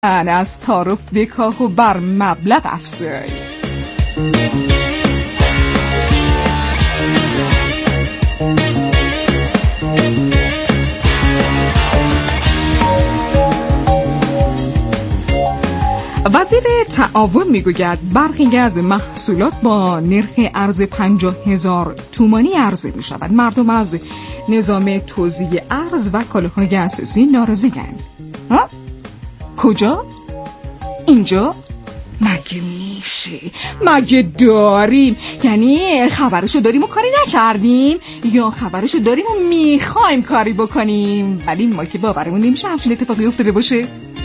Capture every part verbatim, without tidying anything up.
از تعارف بکاه و بر مبلغ افزای. وزیر تعاون میگوید برخی از محصولات با نرخ ارز پنجاه هزار تومانی عرضه می شود. مردم از نظام توزیع ارز و کالاهای اساسی ناراضی‌اند. ها؟ کجا؟ اینجا؟ مگه میشه؟ مگه داریم؟ یعنی خبرشو داریم و کاری نکردیم؟ یا خبرشو داریم و میخوایم کاری بکنیم؟ ولی ما که باورمون نمیشه همچین اتفاقی افتاده باشه.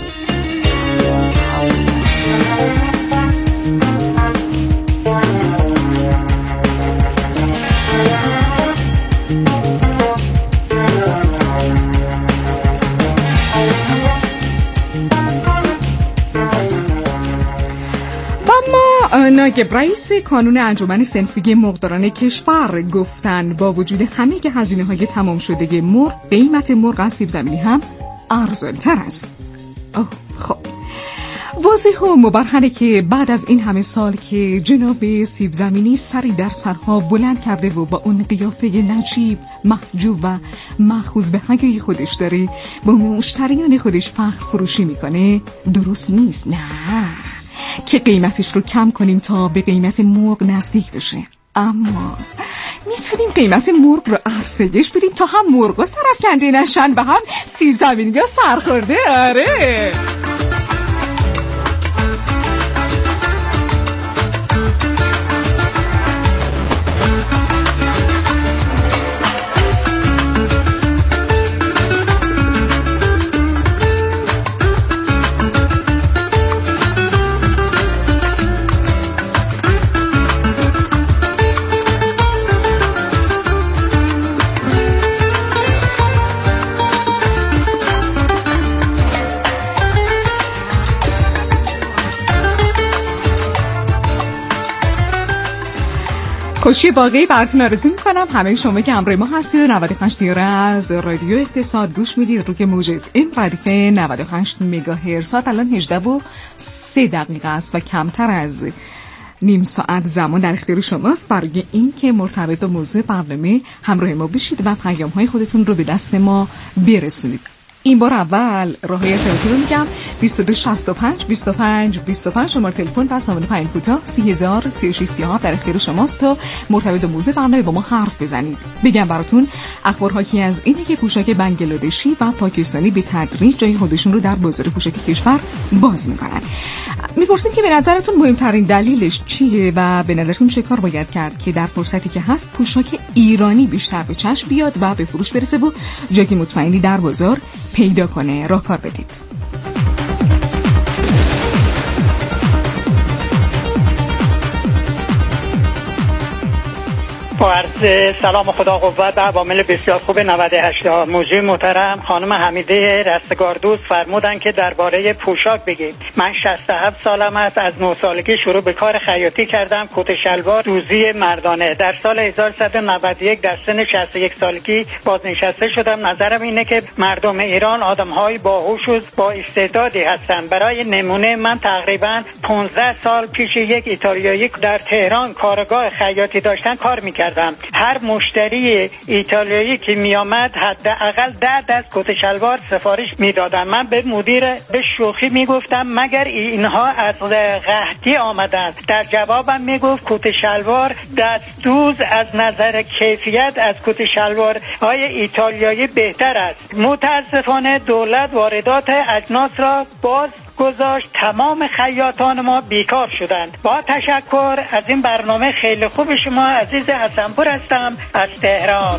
نایب رئیس کانون انجمن صنفی مرغداران کشور گفتند با وجود همه هزینه‌های تمام شده مرغ، قیمت مرغ از سیب زمینی هم ارزان‌تر است. اوه خب واضح و مبرهنه که بعد از این همه سال که جناب سیب زمینی سری در سرها بلند کرده و با اون قیافه نجیب، محجوب و مأخوذ به حیای خودش داره با مشتریان خودش فخر فروشی میکنه، درست نیست. نه، که قیمتش رو کم کنیم تا به قیمت مرغ نزدیک بشه. اما میتونیم قیمت مرغ رو افزایش بدیم تا هم مرغا سرفکنده نشن و هم سیب زمینی ها سرخورده. آره خوشی باقی براتون آرزو میکنم. همه شما که همراه ما هستید و نود و پنج دیاره از رادیو اقتصاد گوش میدید، رو که موج اف ام ردیف نود و هشت مگاهرتز. الان هجده و سه دقیقه است و کمتر از نیم ساعت زمان در اختیار شماست برای این که مرتبط با موضوع برنامه همراه ما بشید و پیام های خودتون رو به دست ما برسونید. این بار اول راههای ارتباطی رو میگم: بیست و دو شصت و پنج بیست و پنج بیست و پنج شماره تلفن و سامانه پیام کوتاه سی هزار سی و شش سی و هفت در اختیار شماست تا مرتبط با موضوع برنامه با ما حرف بزنید. بگم براتون اخبارهایی از اینه که پوشاک بنگلادشی و پاکستانی به تدریج جای خودشون رو در بازار پوشاک کشور باز میکنن. میپرسیم که به نظرتون مهمترین دلیلش چیه و به نظرتون چه کار باید کرد که در فرصتی که هست پوشاک ایرانی بیشتر به چشم بیاد و به فروش برسه و جای مطمئنی در بازار پیدا کنه. راهکار بدید. با عرض سلام و خدا قوت و عوامل بسیار خوب نود و هشت موضوع محترم خانم حمیده رستگاردوست فرمودن که درباره پوشاک بگید. من شصت و هفت سالم است. از نه سالگی شروع به کار خیاطی کردم، کت شلوار دوزی مردانه. در سال هزار و سیصد و نود و یک در سن شصت و یک سالگی بازنشسته شدم. نظرم اینه که مردم ایران آدم‌های باهوش و با استعدادی هستند. برای نمونه من تقریبا پانزده سال پیش یک ایتالیایی در تهران کارگاه خیاطی داشتن کار می‌کردم. هر مشتری ایتالیایی که می آمد حداقل ده دست کت شلوار سفارش میدادن. من به مدیر به شوخی میگفتم مگر اینها از قحطی آمدند؟ در جوابم میگفت کت شلوار دستدوز از نظر کیفیت از کت شلوار های ایتالیایی بهتر است. متاسفانه دولت واردات اجناس را باز گذاشت. تمام خیاطان ما بیکار شدند. با تشکر از این برنامه خیلی خوب شما. عزیز حسنپور هستم از تهران.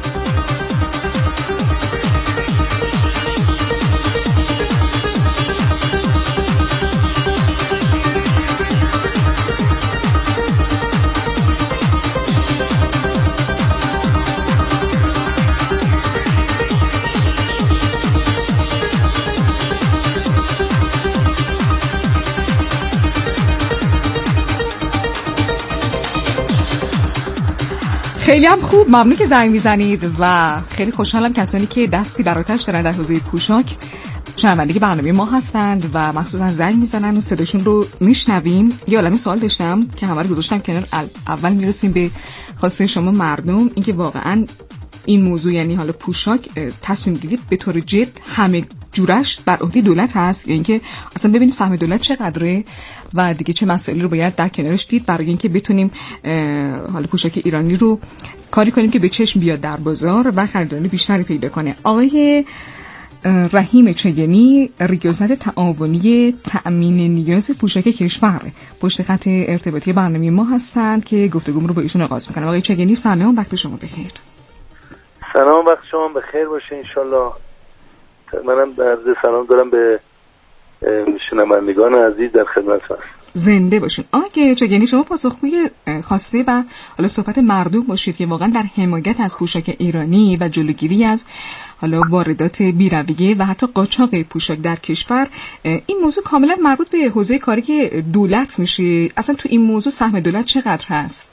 خیلی هم خوب، ممنون که زنگ میزنید و خیلی خوشحالم کسانی که دستی بر آتش دارن در حوزه پوشاک شنونده برنامه ما هستند و مخصوصا زنگ میزنن و صداشون رو میشنویم. یه عالمه سوال داشتم که همه رو گذاشتم کنار. اول میرسیم به خواسته شما مردم، اینکه واقعا این موضوع، یعنی حالا پوشاک، تصمیم گیری به طور جد همه جورش بر عهده دولت هست یا اینکه اصلا ببینیم سهم دولت چقدره و دیگه چه مسائلی رو باید در کنارش دید برای اینکه بتونیم حالا پوشاک ایرانی رو کاری کنیم که به چشم بیاد در بازار و خریداران بیشتری پیدا کنه. آقای رحیم چگنی، ریاست تعاونی تأمین نیاز پوشاک کشور، پشت خط ارتباطی برنامه ما هستند که گفتگوم رو با ایشون آغاز می‌کنم. آقای چگنی سلام، وقت شما بخیر. سلام، وقت شما بخیر باشه انشالله. منم عرض سلام دارم به شنوندگان عزیز، در خدمت هستم. زنده باشین. آقای چگنی، شما پاسخگوی خواسته و حالا صحبت مردم باشید که واقعا در حمایت از پوشاک ایرانی و جلوگیری از حالا واردات بی‌رویه و حتی قاچاق پوشاک در کشور. این موضوع کاملا مربوط به حوزه کاری که دولت میشه. اصلا تو این موضوع سهم دولت چقدر هست؟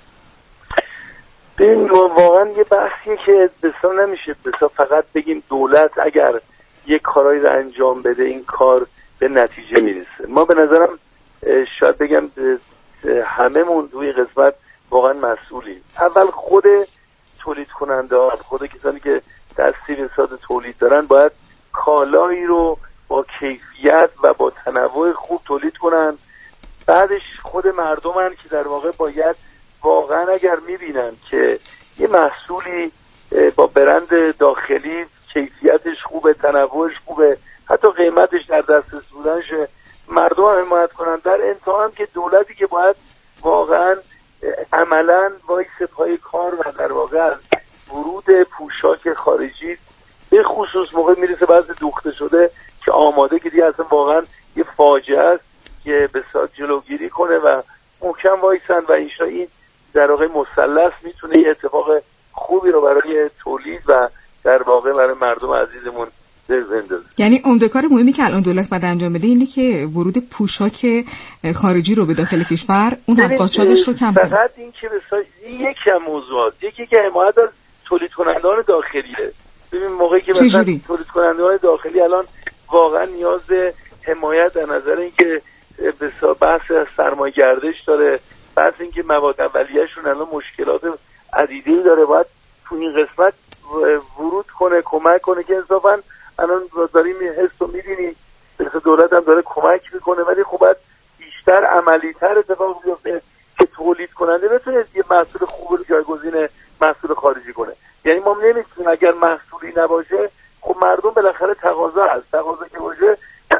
ببین، واقعا یه بحثیه که بسیار نمیشه بسیار فقط بگیم دولت اگر یک کارایی رو انجام بده این کار به نتیجه میرسه. ما به نظرم شاید بگم هممون توی قسمت واقعا مسئولیم. اول خود تولید کننده ها، خود کسانی که دستی به صورت تولید دارن باید کالایی رو با کیفیت و با تنوع خوب تولید کنن. بعدش خود مردمن که در واقع باید واقعا اگر میبینن که یه محصولی با برند داخلی کیفیتش خوبه، تنوعش خوبه، حتی قیمتش در دسترس بودنش، مردم هم حمایت کنن. در انتها هم که دولتی که باید واقعا عملا وایس پای کار و در واقع از ورود پوشاک خارجی به خصوص موقع میرسه بعضی دوخته شده که آماده که دیگه اصلا واقعا یه فاجعه است که بسیار جلوگیری کنه و محکم وایسن و اینشا این در واقع مثلث میتونه یه اتفاق خوبی رو برای تولید و در واقع برای مردم عزیزمون بندازه. یعنی عمده کار مهمی که الان دولت باید انجام بده اینه که ورود پوشاک خارجی رو به داخل کشور، اون هم قاچاقش رو کم کنه. فقط این که بسیار یکی از موضوعات، یکی که حمایت از تولید کنندگان داخلیه. ببین موقعی که مثلا تولید کنندگان داخلی الان واقعا نیاز حمایت در نظر اینکه بسیار بحث سرمایه‌گردش داره، بحث اینکه مواد اولیه‌شون الان مشکلات عدیده‌ای داره، باید تو این قسمت ورود کنه، کمک کنه که انصافا الان داریم حس رو می‌بینی مثلا دولت هم داره کمک میکنه، ولی خب باید بیشتر عملی‌تر اتفاق بیفته که تولید کننده بتونه یه محصول خوب رو جایگزین محصول خارجی کنه. یعنی ما نمی‌تونیم اگر محصولی نباشه، خب مردم بالاخره تقاضا هست، تقاضا که باشه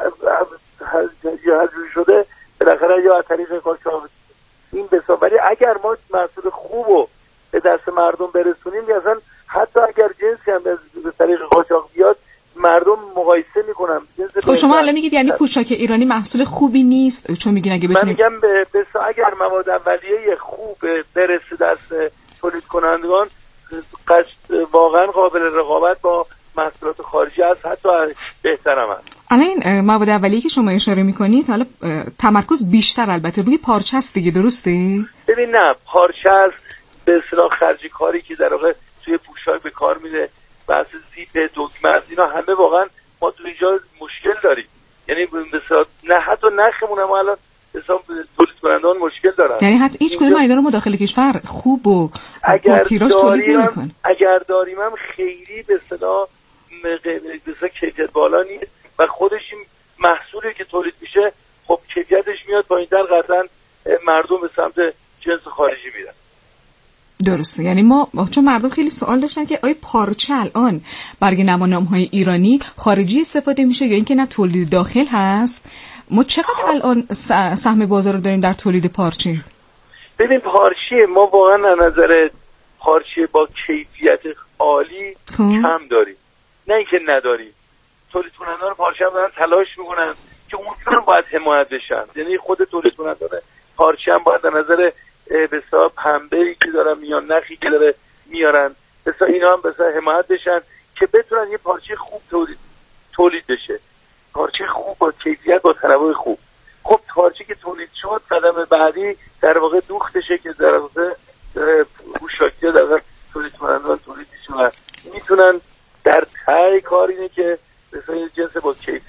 حذف شده بالاخره یا از طریق قاچاق این بسا. ولی اگر ما محصول خوب رو به دست مردم برسونیم، مثلا حتی اگر جنسی هم به طریق قاچاق بیاد مردم مقایسه میکنن. خب شما الان میگید یعنی پوشاک ایرانی محصول خوبی نیست، چون میگین اگه بتونیم، من میگم بسا اگر مواد اولیه خوب برسه دست تولید کنندگان واقعا قابل رقابت با محصولات خارجی هست، حتی بهتر هم هست. الان این مواد اولیه که شما اشاره میکنید حالا تمرکز بیشتر البته روی پارچه است دیگه، درسته؟ ببین نه، پارچه است به اصطلاح خرجی کاری که در واقع توی پوشاک به کار میره، بحث زیپ، دکمه، اینا همه واقعا ما تو اینجا مشکل داریم. یعنی به اصطلاح نه حتی نخمون هم الان حساب تولید کنندگان مشکل دارن. یعنی حتی هیچ کدوم اینا رو ما داخل کشور خوب و با تیراژ تولید نمی‌کنه. اگر داریم هم خیلی به اصطلاح به اصطلاح کیفیت بالا نیست و خودش این محصولی که تولید میشه خب کیفیتش میاد پایین‌تر، قطعاً مردم به سمت جنس خارجی میرن. درسته. یعنی ما چون مردم خیلی سوال داشتن که آیا پارچه الان برگ نمانام‌های ایرانی خارجی استفاده میشه یا اینکه نه تولید داخل هست؟ ما چقدر الان سهم بازار رو داریم در تولید پارچه؟ ببین پارچه ما واقعا از نظر پارچه با کیفیت عالی کم داریم، نه اینکه نداریم. تولید کنندگان پارچه هم دارن تلاش میکنن که اونجا باید حمایت بشن. یعنی خود تولید کنندگان پارچه هم باید از نظر به حساب پنبه‌ای که دارن میان، نخی که داره میارن، مثلا اینا هم مثلا حمایت بشن که بتونن یه پارچه خوب تولید تولید بشه، پارچه خوب با کیفیت با تنوع خوب. خب پارچه که تولید شد، قدم بعدی در واقع دوختشه که در واقع پوشاکی در واقع تولید کنندگان تولید میشن، میتونن در تای کار اینه که مثلا جنس با کیفیت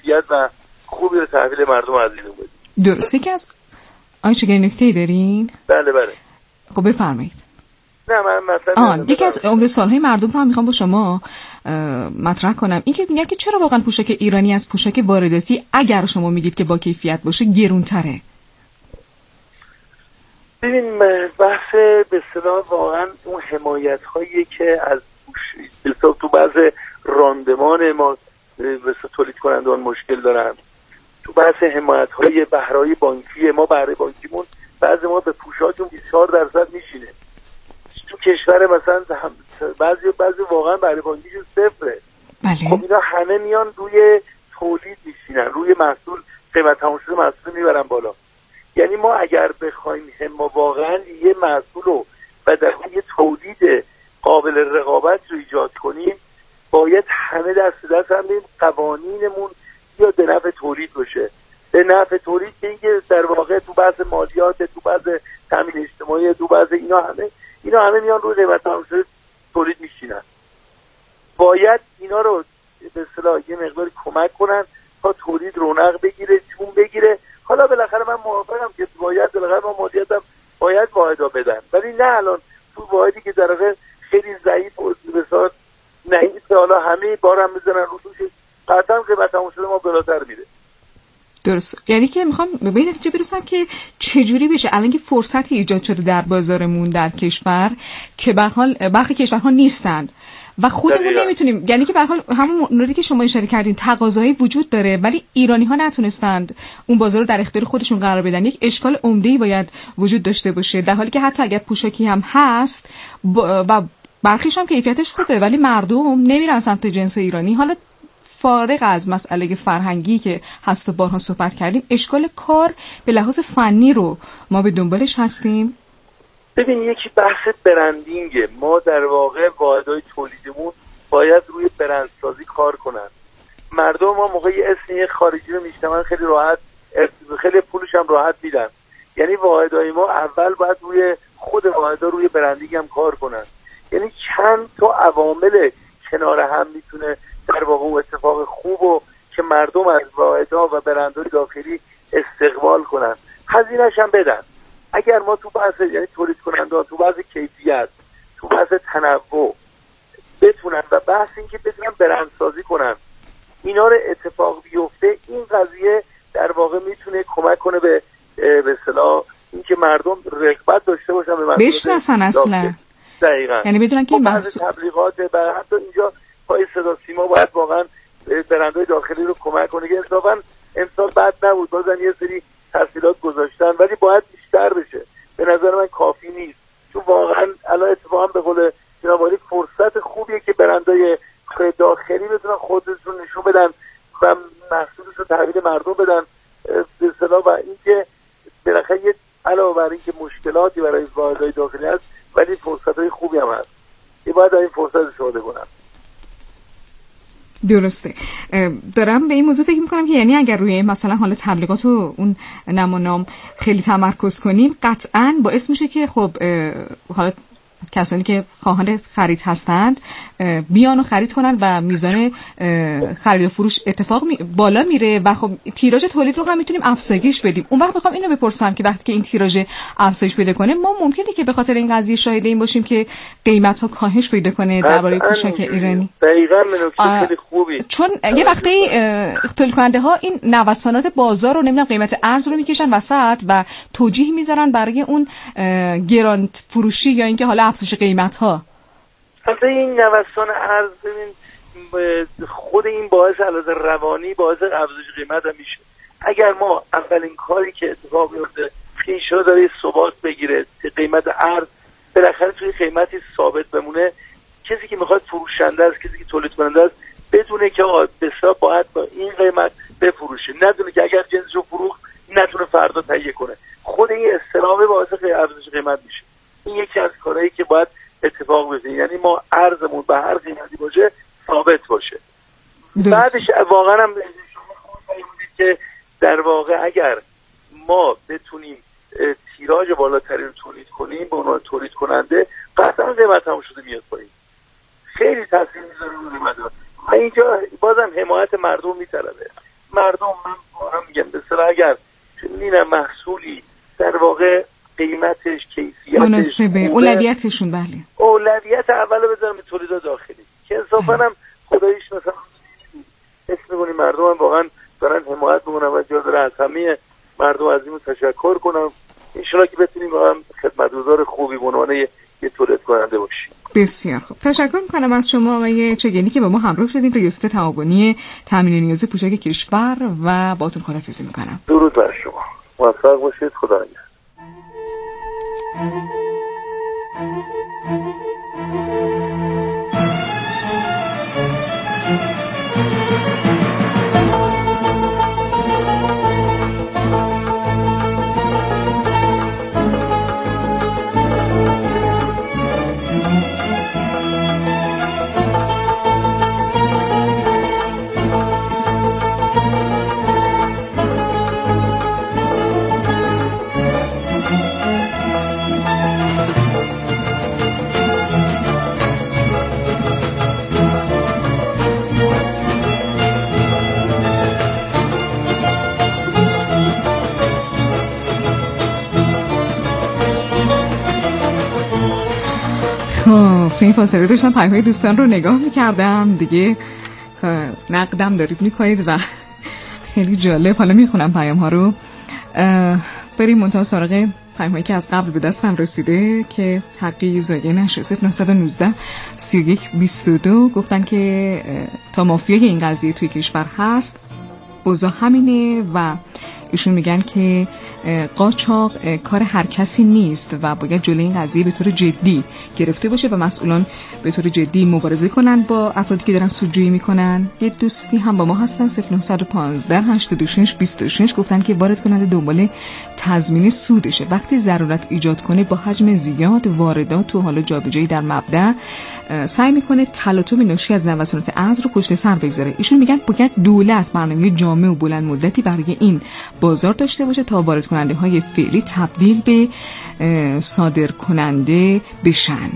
درسته که از آیا چه نکته‌ای دارین؟ بله بله. خب بفرمایید. نه من مثلا آن یکی از عمده سوال‌های مردم رو هم میخوام با شما مطرح کنم. این که میگن که چرا واقعا پوشاک ایرانی از پوشاک وارداتی اگر شما میگید که با کیفیت باشه گرون‌تره؟ ببین بحث به اصطلاح واقعا اون حمایت‌هایی که از حساب تو بعض راندمان ما مثل تولید کنندگان مشکل دارن، تو بحث حمایت‌های بهره‌های بانکی ما، بهره بانکیمون بعضی ما به پوشاکمون بیست و چهار درصد میشینه. تو کشور مثلا بعضی بعضی واقعا بهره بانکیشون صفره. بله. خب اینا همه میان روی تولید میشینن، روی محصول، قیمت تمام شده محصول میبرن بالا. یعنی ما اگر بخوایم ما واقعا یه محصول رو و در یه تولید قابل رقابت رو ایجاد کنیم، باید همه دست دست هم بریم قوانینمون یا به نفع تولید باشه. به نفع تولید که اینکه در واقع تو بحث مالیات، تو بحث تامین اجتماعی، تو بحث اینا همه اینا همه میان روی قیمت تمام شده تولید میشینن. باید اینا رو به اصطلاح یه مقداری کمک کنن تا تولید رونق بگیره، جون بگیره. حالا بالاخره من موافقم که باید بالاخره ما مالیات هم باید واحدا بدن، ولی نه الان تو واحدی که در واقع خیلی ضعیف و بسیار نحیفه، حالا همه بار هم میزنن رو توش، قطعا قیمت تمام شده ما بالاتر میره. درست. یعنی که میخوام به این نتیجه برسم که چجوری بشه الان که فرصتی ایجاد شده در بازارمون در کشور که به هر حال برخی کشورها نیستند و خودمون نمیتونیم، یعنی که به هر حال همون موردی که شما اشاره کردین تقاضایی وجود داره ولی ایرانی‌ها نتونستند اون بازار رو در اختیار خودشون قرار بدن. یک اشکال عمده‌ای باید وجود داشته باشه، در حالی که حتی اگر پوشاکی هم هست و برخیش هم کیفیتش خوبه ولی مردم نمیرن سمت جنس ایرانی. حالا فارغ از مسئله فرهنگی که هست و بارها صحبت کردیم، اشکال کار به لحاظ فنی رو ما به دنبالش هستیم. ببین یکی بحث برندینگه. ما در واقع واحدهای تولیدمون باید روی برندسازی کار کنن. مردم ما موقعی اسم یک خارجی رو میشنون خیلی راحت، خیلی پولش هم راحت میدن. یعنی واحدهای ما اول باید روی خود واحدها روی برندینگ هم کار کنن. یعنی چند تا عوامل کنار هم میتونه در واقع اون اتفاق خوب و که مردم از واحدها و برندهای داخلی استقبال کنن، هزینه‌اش هم بدن. اگر ما تو بحث یعنی تولید کننده تو بحث کیفیت، تو بحث تنوع بتونن و بحث این که بتونن برندسازی کنن، اینا رو اتفاق بیفته، این قضیه در واقع میتونه کمک کنه به به اصطلاح اینکه مردم رغبت داشته باشن به محصول بشناسن اصلا. دقیقاً. یعنی بدونن که محصول تبلیغات و حتی اینجا پای صدا سیما باید واقعا برندهای داخلی رو کمک کنه که انصافا امسال بد نبود، بازن یه سری تحصیلات گذاشتن ولی باید بیشتر بشه. به نظر من کافی نیست، چون واقعا الان اتفاقا به قول جناب عالی فرصت خوبیه که برندهای داخلی بتونن خودشون نشون بدن و محصولش رو تحویل مردم بدن به اصطلاح. و اینکه بالاخره یه علاوه بر اینکه مشکلاتی برای واحدهای داخلی هست ولی فرصت‌های خوبی هم هست، این باید از این فرصت استفاده کنن. درسته. دارم به این موضوع فکر میکنم که یعنی اگر روی مثلا حالا تبلیغات و اون نام و نام خیلی تمرکز کنیم قطعاً باعث میشه که خب حالا کسانی که خواهان خرید هستند بیان و خرید کنن و میزان خرید و فروش اتفاق می... بالا میره و خب تیراژ تولید رو هم میتونیم افزایش بدیم. اون وقت میخوام اینو بپرسم که وقتی که این تیراژ افزایش پیدا کنه ما ممکنه که به خاطر این قضیه شاهد این باشیم که قیمت ها کاهش پیدا کنه درباره پوشاک ایرانی. دقیقاً نکته خیلی خوبی، چون یه وقتی تولید کننده ها این نوسانات بازار رو نمیدونم قیمت ارز رو میکشن وسط و توجیه میذارن برای اون گران فروشی یا اینکه حالا افزایش قیمت ها. البته این نوسان ارز ببین خود این باعث علاوه روانی باعث افزایش قیمت هم میشه. اگر ما اولین کاری که اتفاق میفته خیش رو داره ثبات بگیره، قیمت ارز بالاخره توی قیمتی ثابت بمونه، کسی که میخواد فروشنده است، کسی که تولید کننده است بدونه که بسیار باید با این قیمت بفروشه، ندونه که اگر جنسشو فروخت نتونه فردا تهیه کنه. خود این استرامه باعث افزایش قیمت میشه. این یکی از کارهایی که باید اتفاق بیفته، یعنی ما ارزمون به هر قیمتی باشه ثابت باشه. بعدش واقعا هم شما خودتون که در واقع اگر ما بتونیم تیراژ بالاتری رو تولید کنیم به عنوان تولید کننده، قطعا قیمت هم شده میاد پایین، خیلی تاثیر میذاره روی قیمت. و اینجا بازم حمایت مردم میطلبه. مردم من واقعا میگم به اصطلاح اگر نه محصولی در واقع قیمتش، کیفیتش مناسبه، اولویتشون بله اولویت اول بذارم به تولیدات داخلی که انصافا هم خداییش مثلا اسم می‌کنی مردم هم واقعا دارن حمایت می‌کنن و جا داره از همه مردم عزیزمون تشکر کنم ان شاءالله که بتونیم واقعا خدمتگزار خوبی به عنوان یه تولید کننده باشیم. بسیار خوب، تشکر میکنم از شما آقای چگینی که با ما همراه شدید. ریاست تعاونی تامین نیاز پوشاک کشور و باهاتون خداحافظی میکنم. درود بر شما، موفق باشید، خدا نگهدار. تو این فاصله داشتم پیام‌های دوستان رو نگاه می‌کردم دیگه، نقدم دارید می‌کنید و خیلی جالب. حالا میخونم پیام‌ها رو. بریم منتها سراغ پیام‌هایی که از قبل به دستم رسیده که حقی زایه نشه. صفر نه یک نه سی و یک بیست و دو گفتن که تا مافیای این قضیه توی کشور هست اوضاع همینه و ایشون میگن که قاچاق کار هر کسی نیست و باید جلوی این قضیه به طور جدی گرفته باشه و مسئولان به طور جدی مبارزه کنن با افرادی که دارن سودجویی میکنن. یه دوستی هم با ما هستن صفر نه یک پنج هشت دو شش بیست و شش گفتن که وارد کننده دنبال تضمین سودشه، وقتی ضرورت ایجاد کنه با حجم زیاد واردات و حالا جابجایی در مبدا سعی میکنه تلاطم ناشی از نوسانات ارز رو پشت سر بگذاره. ایشون میگن باید دولت برنامه جامع و بلند مدتی برای این بازار داشته باشه تا وارد کننده های فعلی تبدیل به صادر کننده بشن.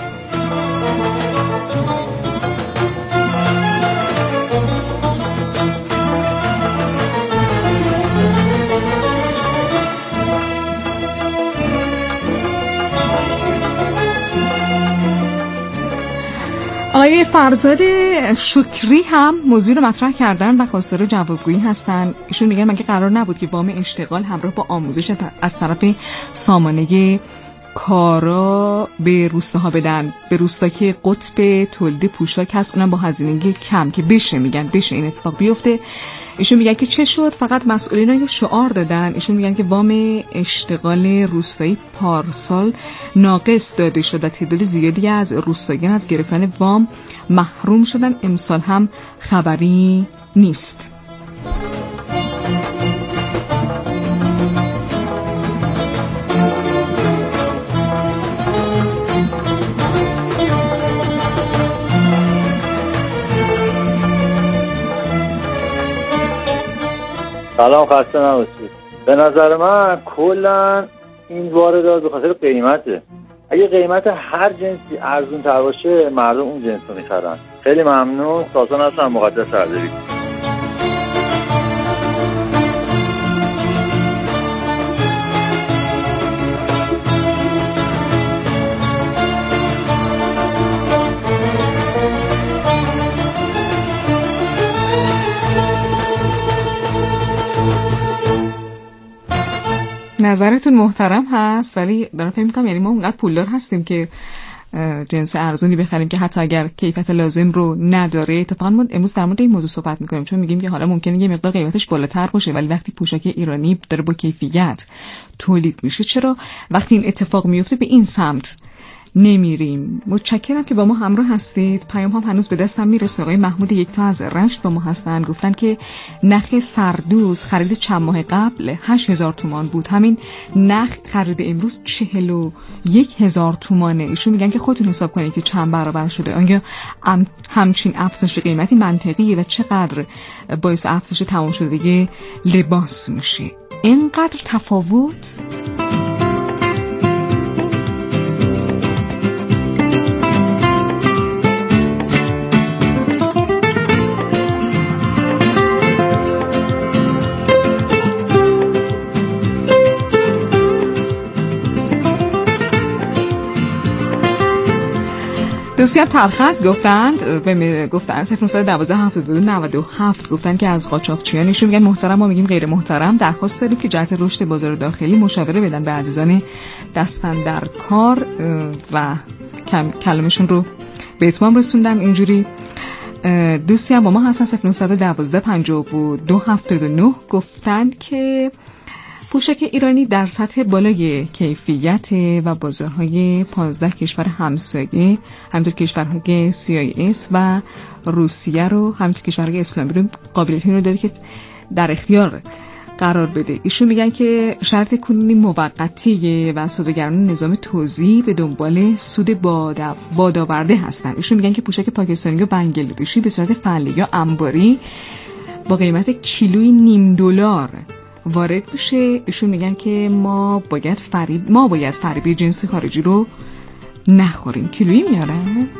آقای فرزاد شکری هم موضوع رو مطرح کردن و خواستار جوابگویی هستن. ایشون میگن مگه قرار نبود که وام اشتغال همراه با آموزش از طرف سامانه کارا به روستاها بدن، به روستا که قطب تولید پوشاک هست، اونم با هزینه کم که بشه، میگن بشه این اتفاق بیفته. ایشون میگن که چه شد، فقط مسئولین رو شعار دادن. ایشون میگن که وام اشتغال روستایی پارسال ناقص داده شد، تعداد زیادی از روستاییان از گرفتن وام محروم شدن، امسال هم خبری نیست. سلام، خسته نباشید. به نظر من کلا این واردات به خاطر قیمته. اگه قیمت هر جنسی ارزون تر باشه مردم اون جنس رو میخرن. خیلی ممنون. سازمان هستم مقدس سرداری. نظرتون محترم هست، ولی دارم فکر می‌کنم یعنی ما اونقدر پولدار هستیم که جنس ارزونی بخریم که حتی اگر کیفیت لازم رو نداره. اتفاقا ما امروز در مورد این موضوع صحبت می‌کنیم چون میگیم که حالا ممکنه یه مقدار قیمتش بالاتر باشه، ولی وقتی پوشاک ایرانی داره با کیفیت تولید میشه چرا وقتی این اتفاق میفته به این سمت نمیریم؟ متشکرم که با ما همراه هستید. پیام هم هنوز به دستم میرسه. آقای محمود یکتا از رشت با ما هستن، گفتن که نخ سردوز خرید چند ماه قبل هشت هزار تومان بود، همین نخ خرید امروز چهل و یک هزار تومانه. ایشون میگن که خودتون حساب کنید که چند برابر شده. آیا همچین افزایش قیمتی منطقیه و چقدر باعث افزایش تمام شدگی لباس میشه؟ اینقدر تفاوت؟ دوستی هم تلخط گفتند به گفتن صفر نه یک دو هفتاد و دو نود و هفت گفتن که از قاچاقچیان ایشون میگن محترم، ما میگیم غیر محترم. درخواست داریم که جهت رشد بازار داخلی مشاوره بدن به عزیزان دستن در کار و کلمشون رو به اتمام رسوندن. اینجوری دوستی هم با ما هستن صفر نه یک دو پنجاه و دو هفتاد و نه گفتند که پوشاک ایرانی در سطح بالای کیفیت و بازارهای پانزده کشور همسایه، همینطور کشورهای سی آی اس و روسیه رو، همینطور کشورهای اسلامی رو قابلیت این رو داره که در اختیار قرار بده. ایشون میگن که شرط کنونی موقتیه و سوداگران نظام توزیع به دنبال سود بادآورده هستن. ایشون میگن که پوشاک پاکستانی و بنگلادشی به صورت فعلی یا انباری با قیمت کیلویی نیم دلار وارد بشه. ایشون میگن که ما باید فریب ما باید فریب جنس خارجی رو نخوریم. کیلویی میارن؟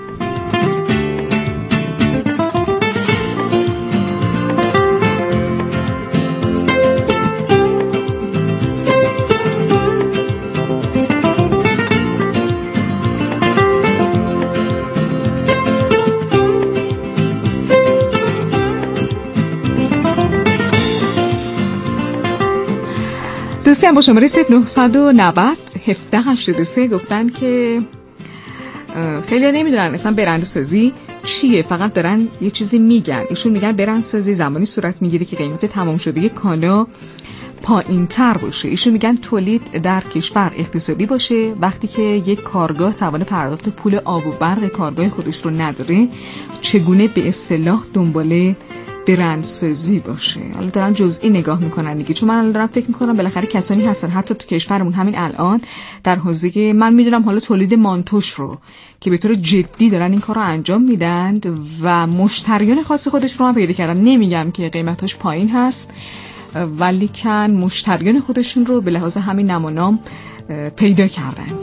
دوستی هم با شماره صفر نه نه صفر هفده هشتاد و سه گفتن که خیلی نمیدونن اصلا برندسازی چیه، فقط دارن یه چیزی میگن. ایشون میگن برندسازی زمانی صورت میگیره که قیمت تمام شده کالا پایین تر باشه. ایشون میگن تولید در کشور اقتصادی باشه. وقتی که یک کارگاه توان پرداخت پول آب و برق کارگاه خودش رو نداره، چگونه به اصطلاح دنباله برندسازی باشه؟ حالا دارن جزئی نگاه میکنن دیگه، چون من دارم فکر میکنم بالاخره کسانی هستن حتی تو کشورمون همین الان در حوزه، من میدونم حالا تولید مانتوش رو که به طور جدی دارن این کار رو انجام میدن و مشتریان خاص خودش رو هم پیدا کردن. نمیگم که قیمتاش پایین هست، ولی کن مشتریان خودشون رو به لحاظ همین نام و نام پیدا کردند.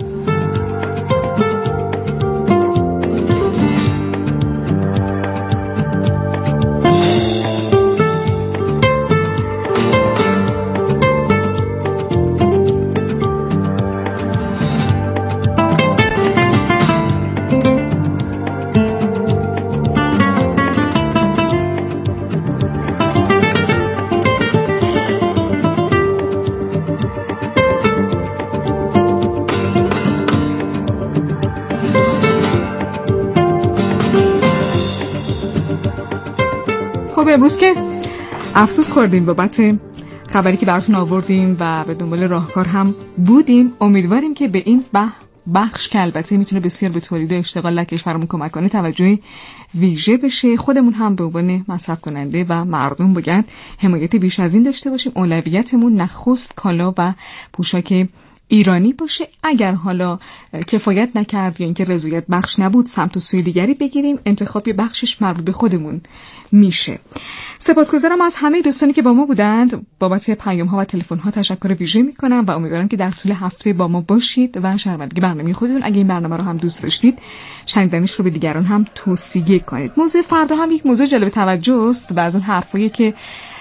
خب امروز که افسوس خوردیم بابت خبری که براتون آوردیم و به دنبال راهکار هم بودیم. امیدواریم که به این بخش که البته میتونه بسیار به تولید و اشتغال در کشورمون کمک کنه توجه ویژه بشه. خودمون هم به عنوان مصرف کننده و مردم باید حمایت بیش از این داشته باشیم. اولویتمون نخست کالا و پوشاک ایرانی باشه. اگر حالا کفایت نکرد یا اینکه رضایت بخش نبود، سمت و سوی دیگری بگیریم. انتخاب بخشش مربوط به خودمون میشه. سپاسگزارم از همه دوستانی که با ما بودند. بابت پیام ها و تلفن ها تشکر ویژه میکنم و امیدوارم که در طول هفته با ما باشید و شنوندگی برنامه خودتون. اگه این برنامه رو هم دوست داشتید، شنیدنش رو به دیگران هم توصیه کنید. موضوع فردا هم یک موضوع جالب توجه است و از اون حرفایی که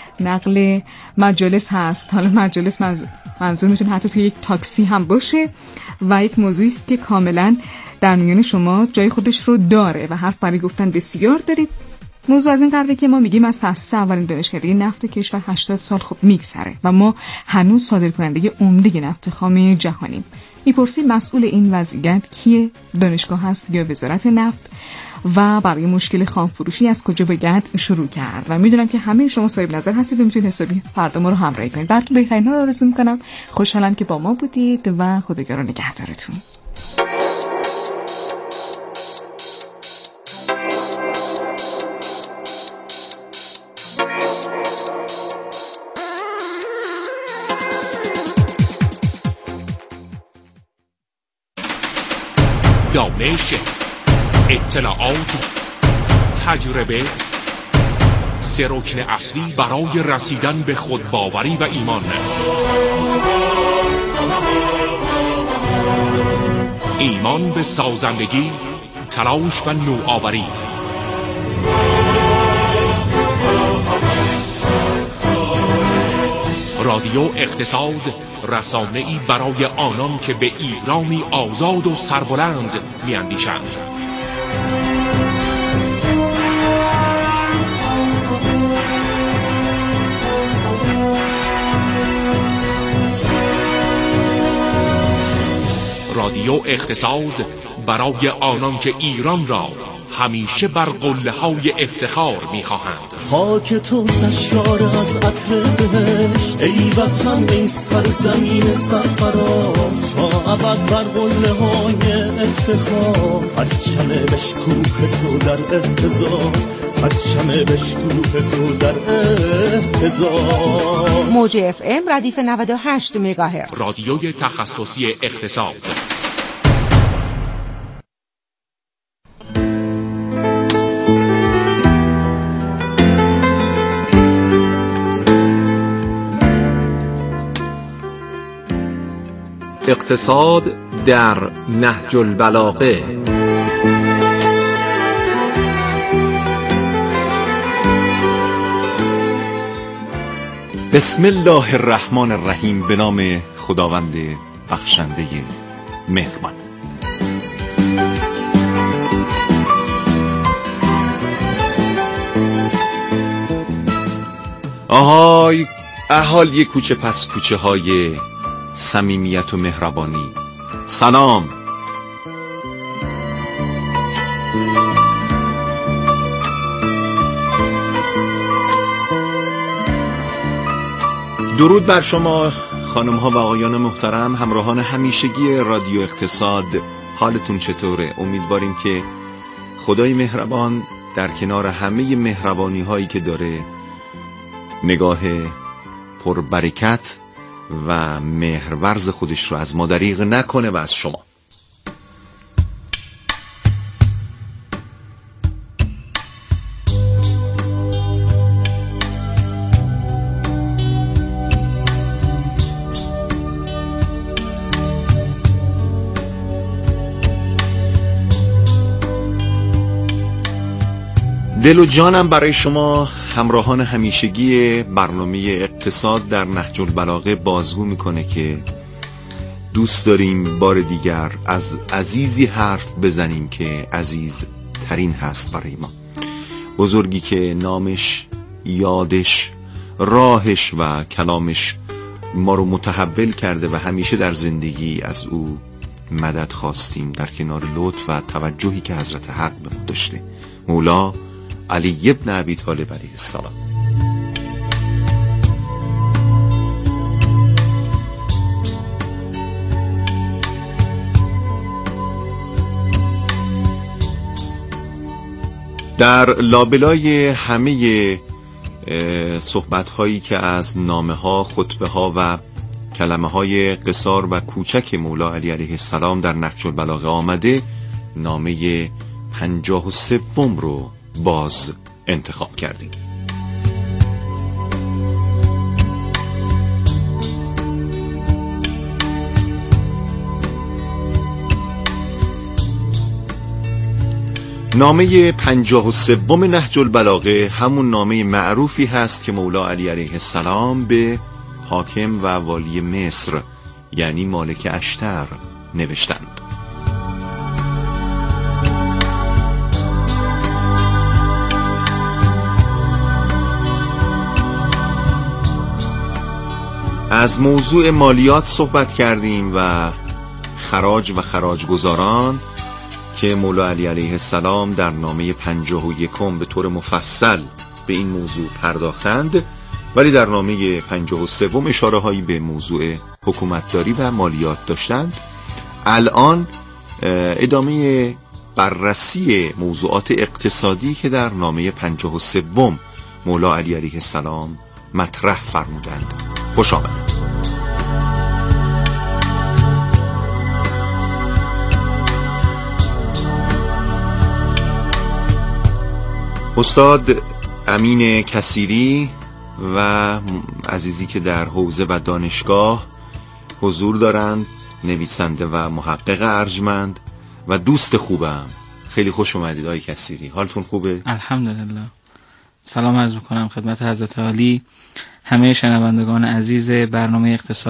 نقل مجالس هست. حالا مجالس منظور میتونه حتی توی یک تاکسی هم باشه و یک موضوعی است که کاملا در میان شما جای خودش رو داره و حرف برای گفتن بسیار دارید. موضوع از این قراره که ما میگیم از تأسیس اولین دانشکده نفت کشور هشتاد سال خب میگذره و ما هنوز صادرکننده عمده نفت خام جهانیم. میپرسیم مسئول این وضعیت کیه؟ دانشگاه هست یا وزارت نفت؟ و برای مشکل خام فروشی از کجا باید شروع کرد؟ و میدونم که همه شما صاحب نظر هستید و میتونید حسابی فردا ما رو همراهی کنید. براتون بهترین ها رو آرزو میکنم. خوشحالم که با ما بودید و خداگاه رو نگهدارتون. دانش، اطلاعات، تجربه، سه رکن اصلی برای رسیدن به خودباوری و ایمان. ایمان به سازندگی، تلاش و نوآوری. رادیو اقتصاد، رسانه‌ای برای آنان که به ایرانی آزاد و سربلند می‌اندیشند. رادیو اقتصاد برای آنان که ایران را همیشه بر قله‌های افتخار می‌خواهند. خاک تو سشار از عطر بهشت، ای وطن ای سرزمین سرفراز، تا ابد بر قله‌های افتخار، پرچم بشکوه تو در اهتزاز، پرچم بشکوه تو در اهتزاز. موج اف ام ردیف نود و هشت مگاهرتز، رادیوی تخصصی اقتصاد. اقتصاد در نهج البلاغه. بسم الله الرحمن الرحیم. به نام خداوند بخشنده مهربان. آهای اهالی کوچه پس کوچه های صمیمیت و مهربانی، سلام. درود بر شما خانم ها و آقایان محترم، همراهان همیشگی رادیو اقتصاد. حالتون چطوره؟ امیدواریم که خدای مهربان در کنار همه مهربانی هایی که داره، نگاه پربرکت و مهرورز خودش رو از ما دریغ نکنه و از شما. دل و جانم برای شما همراهان همیشگی برنامه اقتصاد در نهج البلاغه بازگو میکنه که دوست داریم بار دیگر از عزیزی حرف بزنیم که عزیز ترین هست برای ما، بزرگی که نامش، یادش، راهش و کلامش ما رو متحول کرده و همیشه در زندگی از او مدد خواستیم در کنار لطف و توجهی که حضرت حق به ما داشته، مولا علی ابن ابی طالب علیه السلام. در لابلای همه صحبت هایی که از نامه ها، خطبه ها و کلمه های قصار و کوچک مولا علی علیه السلام در نهج البلاغه آمده، نامه پنجاه و سوم رو باز انتخاب کردیم. نامه پنجاه و سوم نهج البلاغه همون نامه معروفی هست که مولا علی علیه السلام به حاکم و والی مصر یعنی مالک اشتر نوشتند. از موضوع مالیات صحبت کردیم و خراج و خراجگزاران که مولا علی علیه السلام در نامه پنجاه و یکم به طور مفصل به این موضوع پرداختند، ولی در نامه پنجاه و سوم اشاره هایی به موضوع حکومتداری و مالیات داشتند. الان ادامه بررسی موضوعات اقتصادی که در نامه پنجاه و سوم مولا علی علیه السلام مطرح فرمودند. خوش آمد. استاد امین کثیری و عزیزی که در حوزه و دانشگاه حضور دارند، نویسنده و محقق ارجمند و دوست خوبم. خیلی خوش اومدید آقای کثیری، حالتون خوبه؟ الحمدلله. سلام عرض میکنم خدمت حضرت عالی، همه شنوندگان عزیز برنامه اقتصاد